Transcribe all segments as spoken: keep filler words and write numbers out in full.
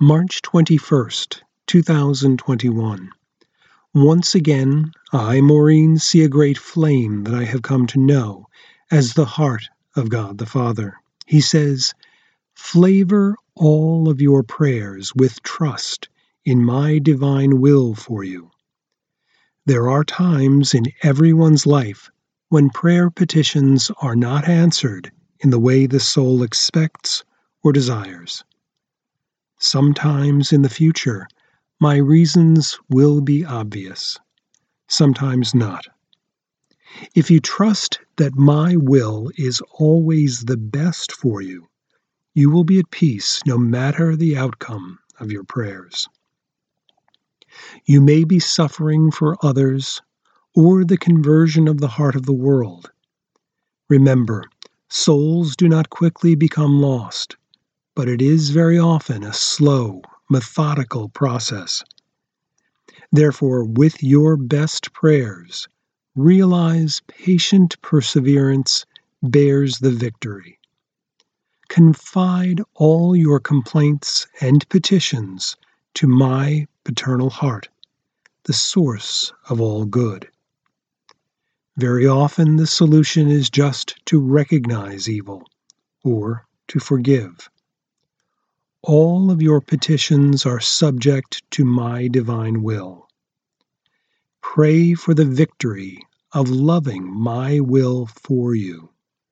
March twenty-first, two thousand twenty-one. Once again, I, Maureen, see a great flame that I have come to know as the heart of God the Father. He says, "Flavor all of your prayers with trust in my divine will for you." There are times in everyone's life when prayer petitions are not answered in the way the soul expects or desires. Sometimes in the future, my reasons will be obvious, sometimes not. If you trust that my will is always the best for you, you will be at peace no matter the outcome of your prayers. You may be suffering for others or the conversion of the heart of the world. Remember, souls do not quickly become lost, but it is very often a slow, methodical process. Therefore, with your best prayers, realize patient perseverance bears the victory. Confide all your complaints and petitions to my paternal heart, the source of all good. Very often the solution is just to recognize evil or to forgive. All of your petitions are subject to my divine will. Pray for the victory of loving my will for you.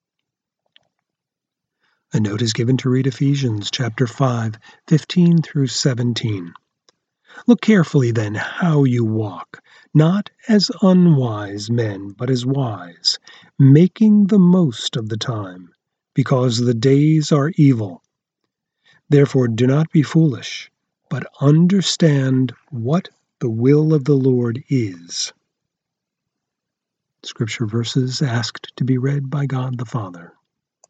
A note is given to read Ephesians chapter five, fifteen through seventeen. Look carefully then how you walk, not as unwise men, but as wise, making the most of the time, because the days are evil. Therefore do not be foolish, but understand what the will of the Lord is. Scripture verses asked to be read by God the Father.